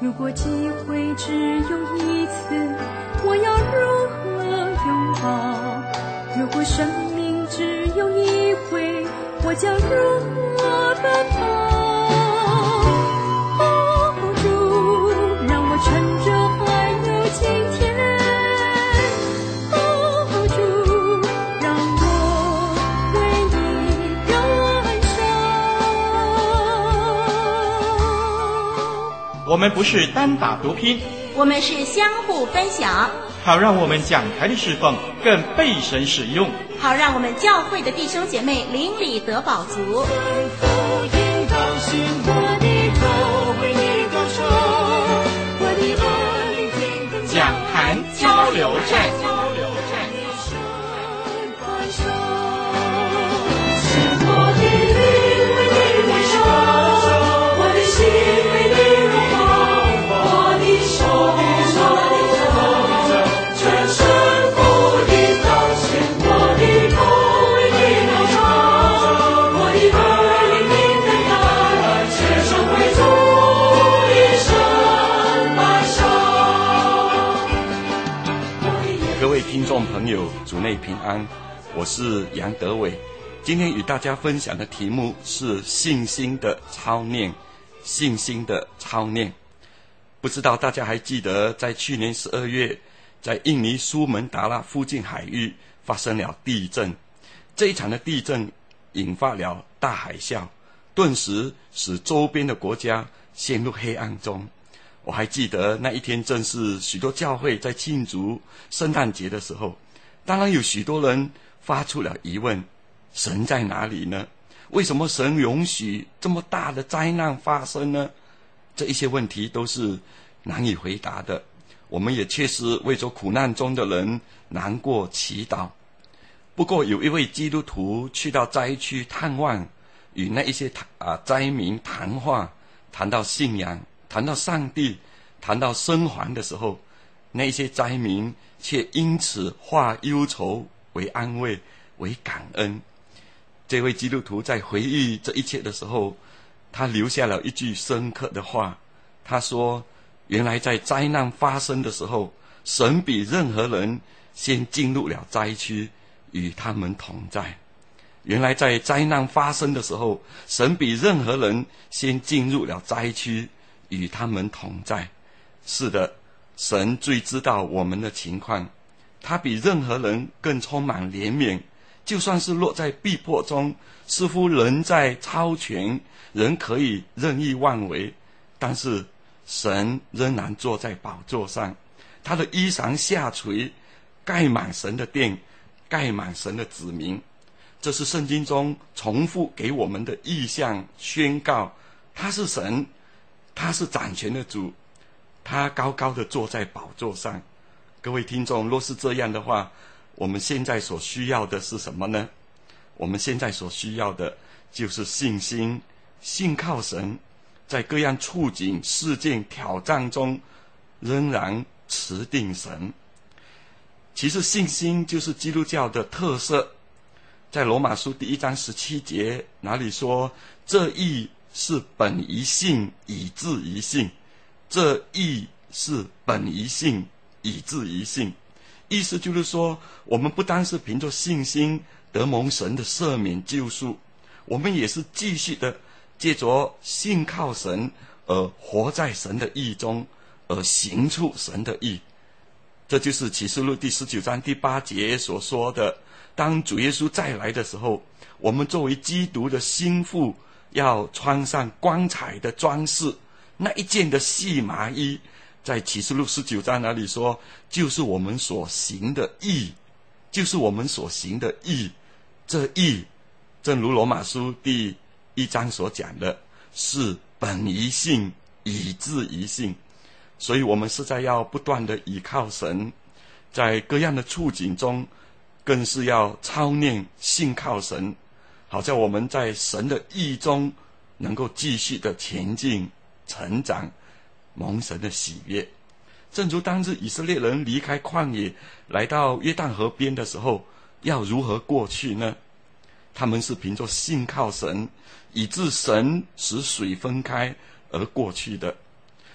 如果机会只有一次，我要如何拥抱？如果生命只有一回，我将如何奔跑？ 我们不是单打独拼， 我们是相互分享， 好让我们讲台的侍奉更被神使用， 好让我们教会的弟兄姐妹邻里得饱足。 讲坛交流站。 听众朋友，主内平安，我是杨德伟。今天与大家分享的题目是信心的操练。信心的操练，不知道大家还记得，在去年12月，在印尼苏门答腊附近海域发生了地震。这一场的地震引发了大海啸，顿时使周边的国家陷入黑暗中。我还记得那一天正是许多教会在庆祝圣诞节的时候，当然有许多人发出了疑问：神在哪里呢？为什么神容许这么大的灾难发生呢？这一些问题都是难以回答的。我们也确实为着苦难中的人难过祈祷。不过有一位基督徒去到灾区探望，与那一些灾民谈话，谈到信仰，谈到上帝，谈到生还的时候，那些灾民却因此化忧愁为安慰，为感恩。这位基督徒在回忆这一切的时候，他留下了一句深刻的话，他说：原来在灾难发生的时候，神比任何人先进入了灾区，与他们同在。原来在灾难发生的时候，神比任何人先进入了灾区，与他们同在。是的，神最知道我们的情况，他比任何人更充满怜悯。就算是落在逼迫中，似乎人在超权，人可以任意妄为，但是神仍然坐在宝座上，他的衣裳下垂，盖满神的殿，盖满神的子民。这是圣经中重复给我们的意象宣告，他是神，他是掌权的主，他高高的坐在宝座上。各位听众，若是这样的话，我们现在所需要的是什么呢？我们现在所需要的就是信心，信靠神，在各样处境、事件、挑战中仍然持定神。其实信心就是基督教的特色。在罗马书1章17节哪里说：这义是本于信，以至于信。这义是本于信，以至于信。意思就是说，我们不单是凭着信心得蒙神的赦免救赎，我们也是继续的借着信靠神而活在神的义中，而行出神的义。这就是启示录第19章第8节所说的，当主耶稣再来的时候，我们作为基督的心腹，要穿上光彩的装饰，那一件的细麻衣，在启示录19章那里说，就是我们所行的义，就是我们所行的义。这义正如罗马书第1章所讲的，是本于信，以至于信。所以我们实在要不断的倚靠神，在各样的处境中更是要操练信靠神，好叫我们在神的义中能够继续的前进成长，蒙神的喜悦。正如当日以色列人离开旷野来到约旦河边的时候，要如何过去呢？他们是凭着信靠神，以致神使水分开而过去的。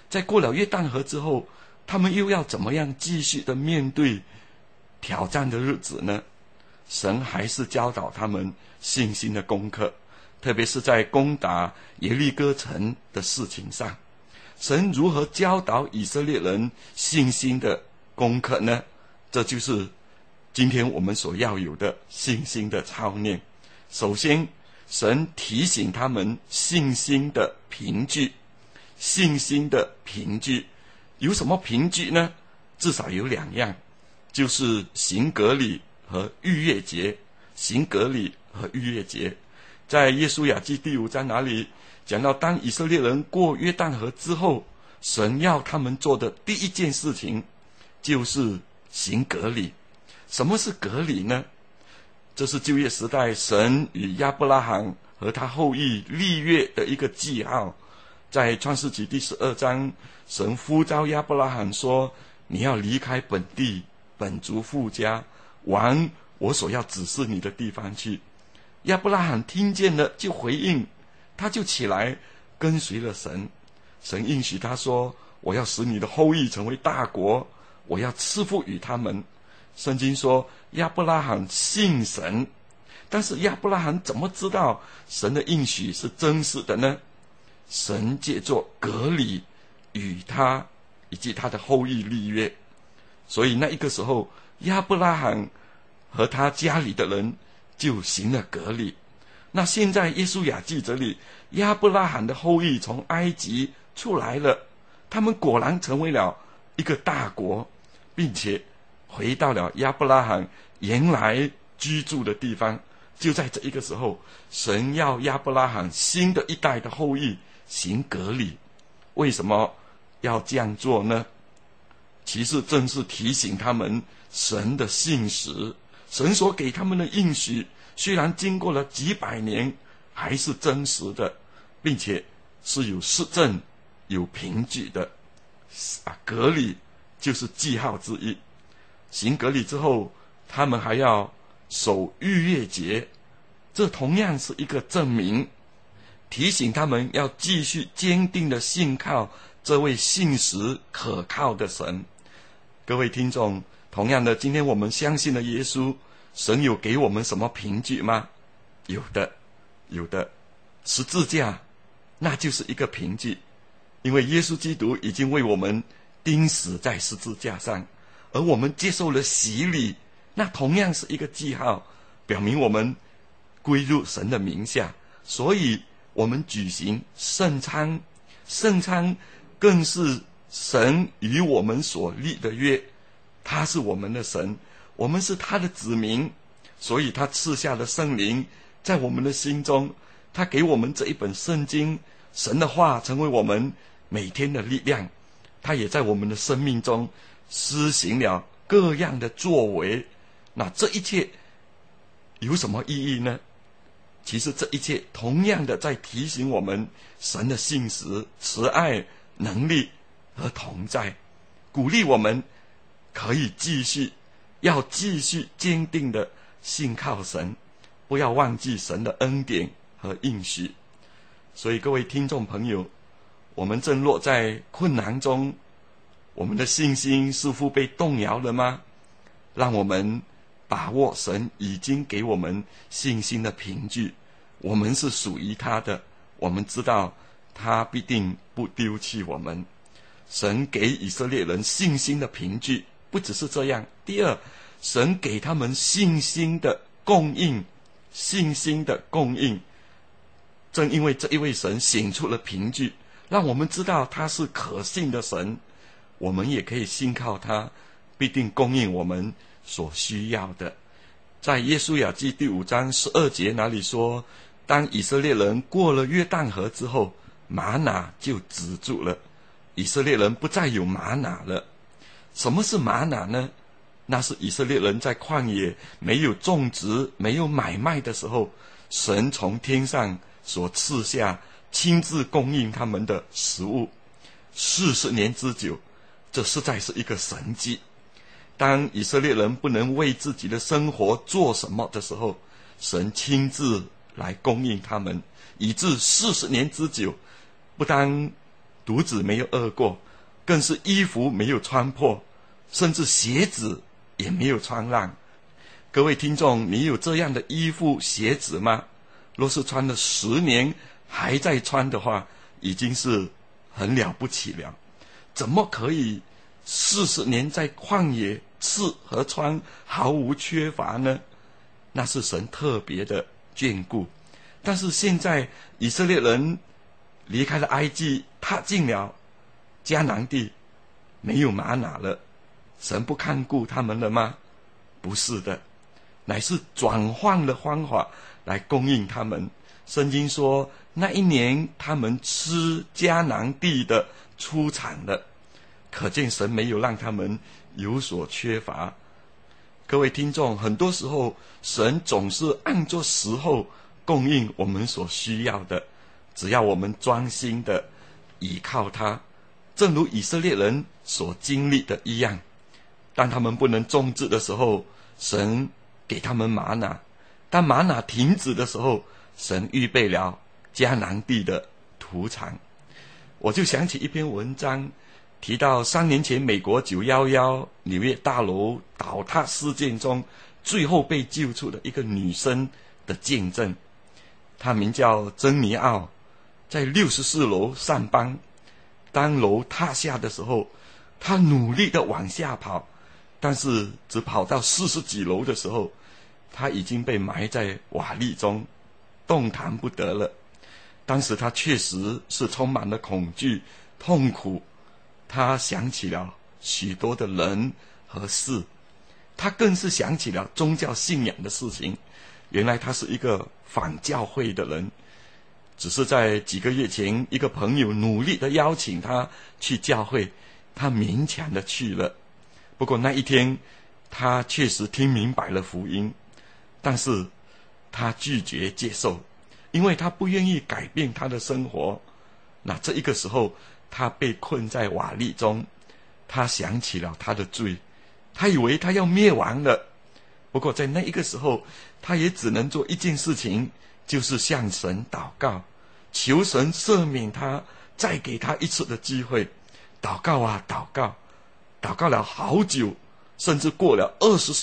在过了约旦河之后，他们又要怎么样继续的面对挑战的日子呢？神还是教导他们信心的功课，特别是在攻打耶利哥城的事情上，神如何教导以色列人信心的功课呢？这就是今天我们所要有的信心的操练。首先，神提醒他们信心的凭据。信心的凭据有什么凭据呢？至少有2样，就是行革礼和逾越节。行革礼和逾越节，在约书亚记第5章那里讲到，当以色列人过约旦河之后，神要他们做的第一件事情就是行革礼。什么是革礼呢？这是旧约时代神与亚伯拉罕和他后裔立约的一个记号。在创世纪第12章，神呼召亚伯拉罕说，你要离开本地本族父家，往我所要指示你的地方去。亚伯拉罕听见了就回应，他就起来跟随了神。神应许他说，我要使你的后裔成为大国，我要赐福于他们。圣经说亚伯拉罕信神，但是亚伯拉罕怎么知道神的应许是真实的呢？神借着革礼与他以及他的后裔立约，所以那一个时候亚伯拉罕和他家里的人就行了革礼。那现在约书亚记这里，亚伯拉罕的后裔从埃及出来了，他们果然成为了一个大国，并且回到了亚伯拉罕原来居住的地方。就在这一个时候，神要亚伯拉罕新的一代的后裔行革礼。为什么要这样做呢？其实正是提醒他们神的信实，神所给他们的应许虽然经过了几百年，还是真实的，并且是有实证有凭据的。革礼就是记号之一。行革礼之后，他们还要守逾越节，这同样是一个证明，提醒他们要继续坚定的信靠这位信实可靠的神。各位听众，同样的，今天我们相信了耶稣，神有给我们什么凭据吗？有的，有的。十字架那就是一个凭据，因为耶稣基督已经为我们钉死在十字架上，而我们接受了洗礼，那同样是一个记号，表明我们归入神的名下。所以我们举行圣餐，圣餐更是神与我们所立的约，他是我们的神，我们是他的子民，所以他赐下了圣灵在我们的心中，他给我们这一本圣经，神的话成为我们每天的力量，他也在我们的生命中施行了各样的作为。那这一切有什么意义呢？其实这一切同样的在提醒我们神的信实、慈爱、能力和同在，鼓励我们可以要继续坚定的信靠神，不要忘记神的恩典和应许。所以各位听众朋友，我们正落在困难中，我们的信心似乎被动摇了吗？让我们把握神已经给我们信心的凭据，我们是属于他的，我们知道他必定不丢弃我们。神给以色列人信心的凭据，不只是这样。第二，神给他们信心的供应，信心的供应。正因为这一位神显出了凭据，让我们知道他是可信的神，我们也可以信靠他，必定供应我们所需要的。在约书亚记第5章12节那里说，当以色列人过了约旦河之后，玛拿就止住了，以色列人不再有玛拿了。什么是玛拿呢？那是以色列人在旷野没有种植没有买卖的时候，神从天上所赐下亲自供应他们的食物40年之久，这实在是一个神迹。当以色列人不能为自己的生活做什么的时候，神亲自来供应他们，以致40年之久，不但肚子没有饿过，更是衣服没有穿破，甚至鞋子也没有穿烂。各位听众，你有这样的衣服鞋子吗？若是穿了10年还在穿的话，已经是很了不起了。怎么可以40年在旷野吃和穿毫无缺乏呢？那是神特别的眷顾。但是现在以色列人离开了埃及，踏进了迦南地，没有玛拿了，神不看顾他们了吗？不是的，乃是转换了方法来供应他们。圣经说那一年他们吃迦南地的出产了，可见神没有让他们有所缺乏。各位听众，很多时候神总是按着时候供应我们所需要的，只要我们专心的倚靠他，正如以色列人所经历的一样。当他们不能种植的时候，神给他们玛拿；当玛拿停止的时候，神预备了迦南地的土产。我就想起一篇文章，提到3年前美国911纽约大楼倒塌事件中最后被救出的一个女生的见证。她名叫珍妮奥，在64楼上班。当楼塌下的时候，她努力地往下跑，但是只跑到40几楼的时候，她已经被埋在瓦砾中，动弹不得了。当时她确实是充满了恐惧、痛苦。她想起了许多的人和事，她更是想起了宗教信仰的事情。原来她是一个反教会的人，只是在几个月前，一个朋友努力地邀请她去教会，她勉强地去了。不过那一天她确实听明白了福音，但是她拒绝接受，因为她不愿意改变她的生活。那这一个时候，她被困在瓦砾中，她想起了她的罪，她以为她要灭亡了。不过在那一个时候，她也只能做一件事情，就是向神祷告，求神赦免她，再给她一次的机会。祷告啊祷告，祷告了好久，甚至过了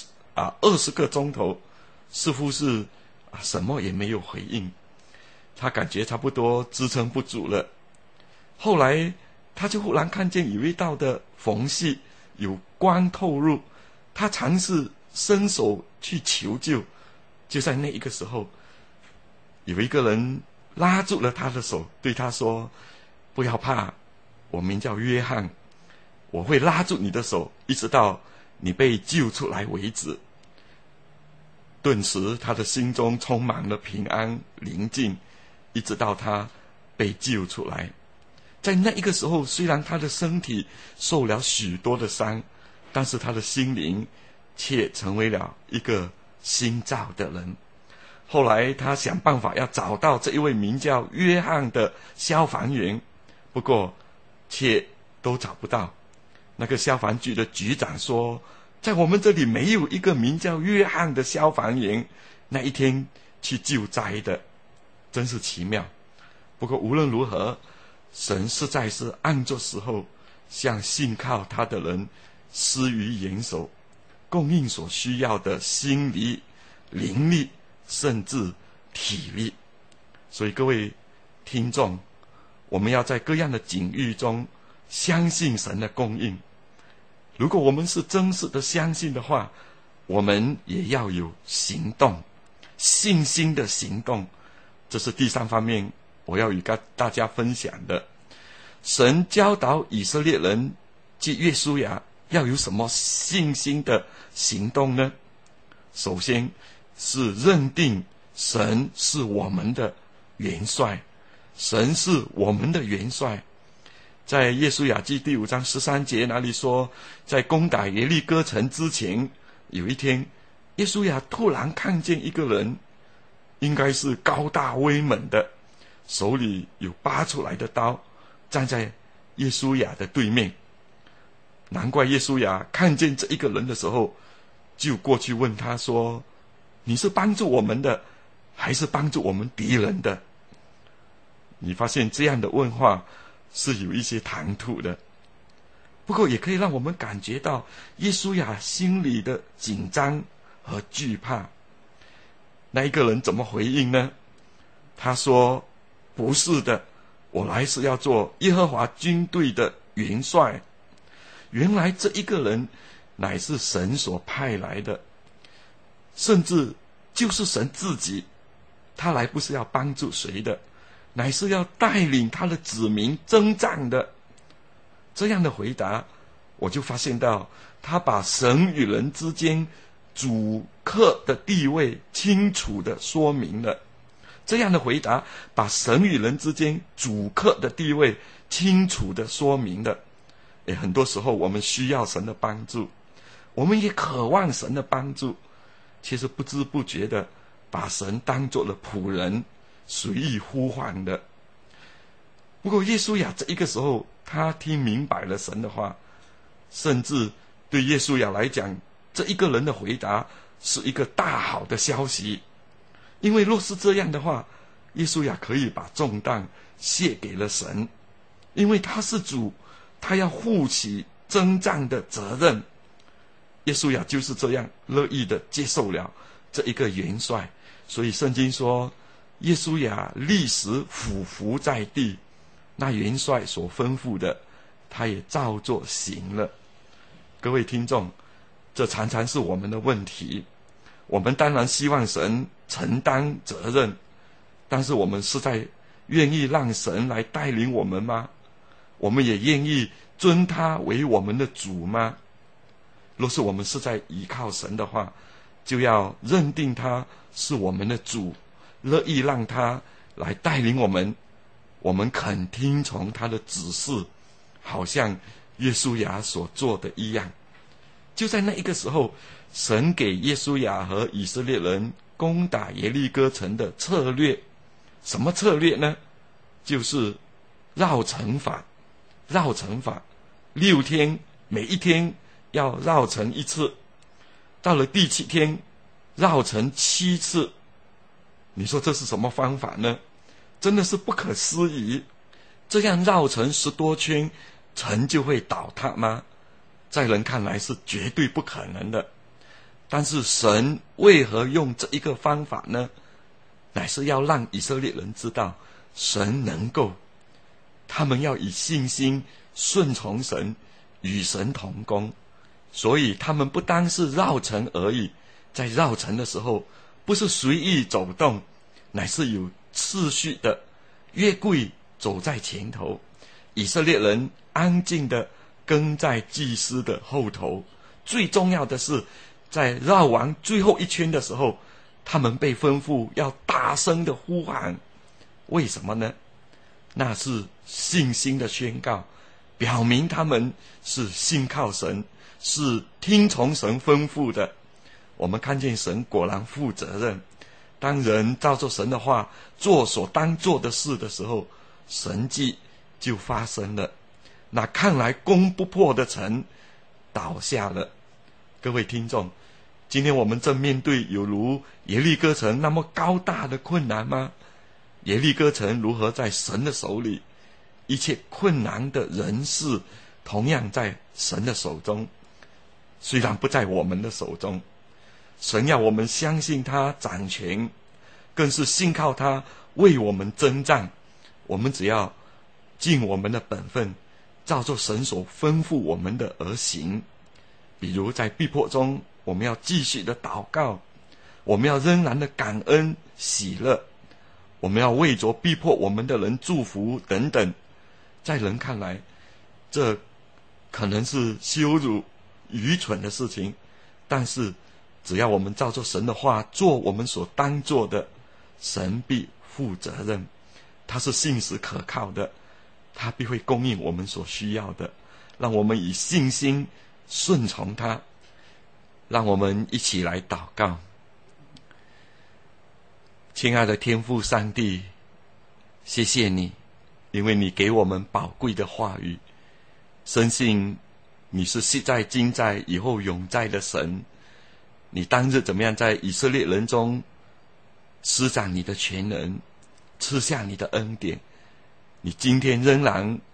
20个钟头，似乎是什么也没有回应。她感觉差不多支撑不住了。后来她就忽然看见有一道的缝隙，有光透入，她尝试伸手去求救。就在那一个时候，有一个人拉住了她的手，对她说：不要怕，我名叫约翰，我会拉住你的手，一直到你被救出来为止。顿时她的心中充满了平安宁静，一直到她被救出来。在那一个时候，虽然她的身体受了许多的伤，但是她的心灵却成为了一个新造的人。后来她想办法要找到这一位名叫约翰的消防员，不过却都找不到。那个消防局的局长说，在我们这里没有一个名叫约翰的消防员那一天去救灾的，真是奇妙。不过无论如何，神实在是按着时候向信靠他的人施予援手，供应所需要的心力、灵力，甚至体力。所以各位听众，我们要在各样的境遇中相信神的供应。如果我们是真实的相信的话，我们也要有行动，信心的行动。这是第3方面我要与大家分享的。神教导以色列人即约书亚要有什么信心的行动呢？首先是认定神是我们的元帅，神是我们的元帅。在约书亚记第5章13节那里说，在攻打耶利哥城之前，有一天约书亚突然看见一个人，应该是高大威猛的，手里有拔出来的刀，站在约书亚的对面。难怪约书亚看见这一个人的时候，就过去问他说，你是帮助我们的，还是帮助我们敌人的？你发现这样的问话是有一些唐突的，不过也可以让我们感觉到约书亚心里的紧张和惧怕。那一个人怎么回应呢？他说，不是的，我来是要做耶和华军队的元帅。原来这一个人乃是神所派来的，甚至就是神自己，他来不是要帮助谁的，乃是要带领他的子民征战的。这样的回答，我就发现到他把神与人之间主客的地位清楚地说明了。这样的回答把神与人之间主客的地位清楚地说明了。很多时候我们需要神的帮助，我们也渴望神的帮助，其实不知不觉的把神当作了仆人，随意呼唤的。不过约书亚这一个时候，他听明白了神的话，甚至对约书亚来讲，这一个人的回答是一个大好的消息。因为若是这样的话，约书亚可以把重担卸给了神，因为他是主，他要负起征战的责任。约书亚就是这样乐意的接受了这一个元帅，所以圣经说，约书亚立时俯伏在地，那元帅所吩咐的，他也照做行了。各位听众，这常常是我们的问题。我们当然希望神承担责任，但是我们是在愿意让神来带领我们吗？我们也愿意尊他为我们的主吗？若是我们是在依靠神的话，就要认定他是我们的主，乐意让他来带领我们，我们肯听从他的指示，好像约书亚所做的一样。就在那一个时候，神给约书亚和以色列人攻打耶利哥城的策略。什么策略呢？就是绕城法。绕城法，6天，每一天要绕城一次，到了第7天绕城7次。你说这是什么方法呢？真的是不可思议。这样绕城10多圈，城就会倒塌吗？在人看来是绝对不可能的。但是神为何用这一个方法呢？乃是要让以色列人知道神能够，他们要以信心顺从神，与神同工。所以他们不单是绕城而已，在绕城的时候不是随意走动，乃是有次序的，约柜走在前头，以色列人安静的跟在祭司的后头。最重要的是，在绕完最后一圈的时候，他们被吩咐要大声的呼喊。为什么呢？那是信心的宣告，表明他们是信靠神，是听从神吩咐的。我们看见神果然负责任，当人照着神的话做所当做的事的时候，神迹就发生了。那看来攻不破的城倒下了。各位听众，今天我们正面对有如耶利哥城那么高大的困难吗？耶利哥城如何在神的手里？一切困难的人事同样在神的手中，虽然不在我们的手中。神要我们相信他掌权，更是信靠他为我们征战。我们只要尽我们的本分，照着神所吩咐我们的而行。比如在逼迫中，我们要继续的祷告，我们要仍然的感恩喜乐，我们要为着逼迫我们的人祝福等等。在人看来，这可能是羞辱愚蠢的事情，但是只要我们照着神的话做我们所当做的，神必负责任。他是信实可靠的，他必会供应我们所需要的。让我们以信心顺从他。让我们一起来祷告。亲爱的天父上帝，谢谢你，因为你给我们宝贵的话语，深信你是昔在今在以后永在的神。你当日怎么样在以色列人中施展你的全能，赐下你的恩典，你今天仍然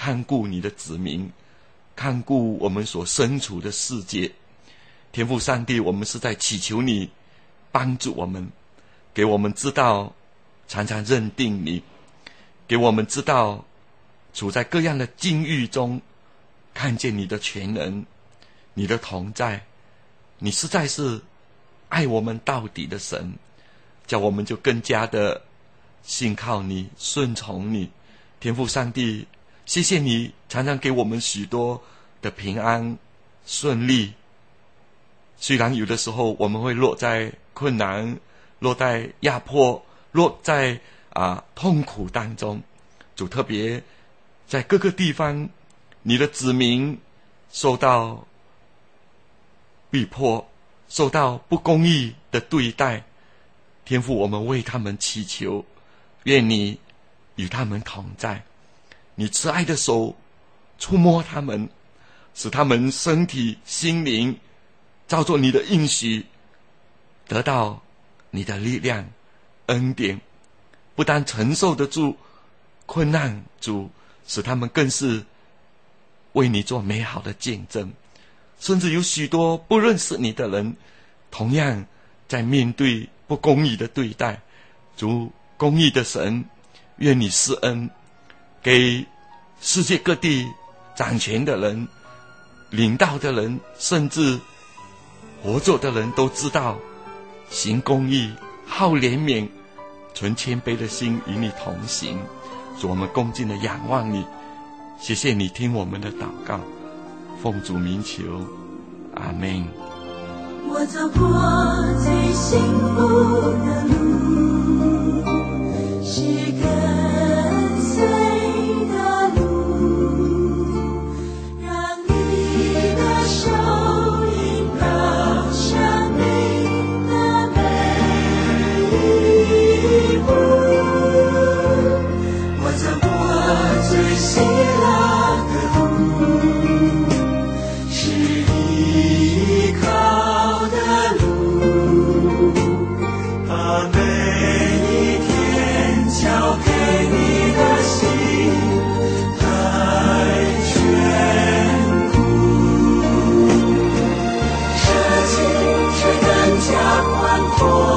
看顾你的子民，看顾我们所身处的世界。天父上帝，我们是在祈求你帮助我们，给我们知道常常认定你，给我们知道处在各样的境遇中看见你的全能，你的同在。你实在是爱我们到底的神，叫我们就更加的信靠你，顺从你。天父上帝，谢谢你常常给我们许多的平安顺利。虽然有的时候我们会落在困难，落在压迫，落在痛苦当中，主特别在各个地方，你的子民受到逼迫，受到不公义的对待。天父，我们为他们祈求，愿你与他们同在，你慈爱的手触摸他们，使他们身体心灵照着你的应许得到你的力量恩典，不但承受得住困难，主使他们更是为你做美好的见证。甚至有许多不认识你的人，同样在面对不公义的对待，主公义的神，愿你施恩给世界各地掌权的人、领导的人，甚至活着的人都知道行公义、好怜悯、存谦卑的心与你同行。主，我们恭敬的仰望你，谢谢你听我们的祷告，奉主名求，阿们。 我走过最幸福的路，是跟随的路，让你的手引导生命的每一步。我走过最喜乐的路，是依靠的路，把每一天交给你的心来眷顾，舍己却更加宽阔，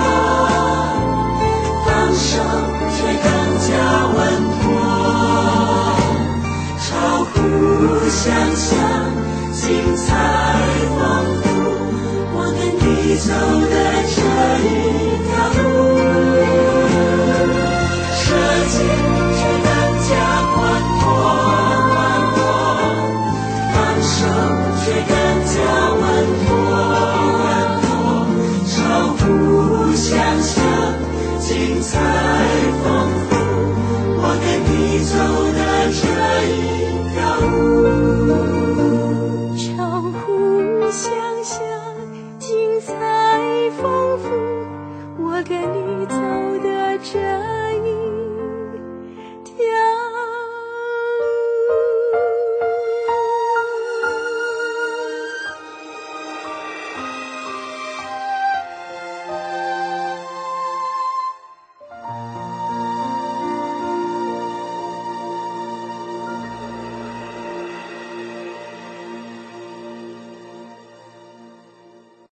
放手却更加稳妥，超乎想象，精彩丰富，我跟你走的这一条路，设计却更加宽阔，放手却更加稳妥，超乎想象，精彩丰富，我跟你走的这一条路，超乎想象，精彩丰富，我跟你走的这